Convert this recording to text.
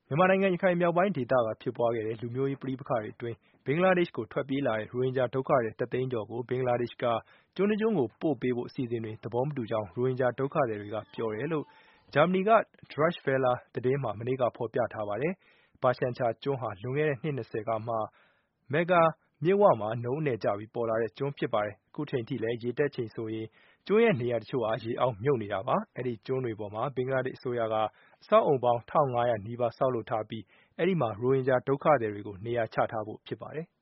မြန်မာနိုင်ငံရခိုင်မြောက်ပိုင်းဒေသကဖြစ်ပွားခဲ့တဲ့လူမျိုးရေးပဋိပက္ခတွေအတွင်းဘင်္ဂလားဒေ့ရှ်ကိုထွက်ပြေးလာတဲ့ရိုဟင်ဂျာဒုက္ခသည်1 သိန်းကျော်ကိုဘင်္ဂလားဒေ့ရှ်ကကျွန်းတစ်ကျွန်းကိုပို့ပေးဖို့အစီအစဉ်တွေသဘောမတူကြောင်းရိုဟင်ဂျာဒုက္ခသည်တွေကပြောတယ်လို့ဂျာမနီက Deutsche Welle သတင်းမှာမနေ့ကဖော်ပြထားပါတယ်။ ဘာရှန်ချာကျွန်းဟာလွန်ခဲ့တဲ့နှစ် 20 ကမှMeghar မြစ်ဝမှာနုန်းအနည်ကျပြီးပေါ်လာတဲ့ကျွန်းဖြစ်ပါတယ်။ အခုချိန်ထိလည်းရေတက်ချိန်ဆိုရင်ကျွန်းရဲ့နေရာတချို့ဟာရေအောက်မြုပ်နေတာပါ။ အဲဒီကျွန်းတွေပေါ်မှာဘင်္ဂလားဒေ့ရှ်အစိုးရကအဆောက်အုံပေါင်း 1500 နီးပါးဆောက်လုပ်ထားပြီးအဲဒီမှာရိုဟင်ဂျာဒုက္ခသည်တွေကိုနေရာချထားဖို့ဖြစ်ပါတယ်